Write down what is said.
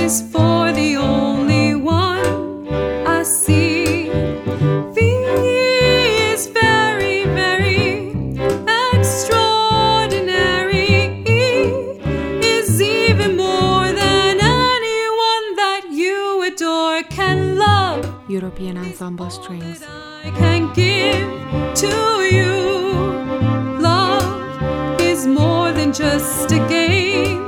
is for the only one I see. He is very, very extraordinary. He is even more than anyone that you adore can love. European Ensemble Strings. I can give to you. Love is more than just a game.